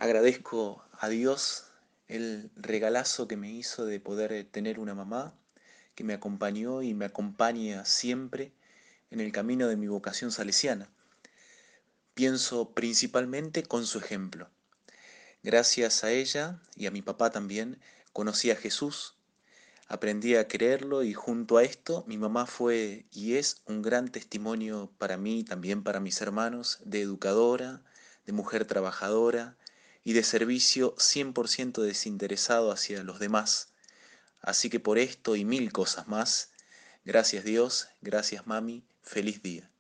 Agradezco a Dios el regalazo que me hizo de poder tener una mamá que me acompañó y me acompaña siempre en el camino de mi vocación salesiana. Pienso principalmente con su ejemplo. Gracias a ella y a mi papá también conocí a Jesús, aprendí a creerlo y junto a esto mi mamá fue y es un gran testimonio para mí, también para mis hermanos, de educadora, de mujer trabajadora y de servicio 100% desinteresado hacia los demás. Así que por esto y mil cosas más, gracias Dios, gracias mami, feliz día.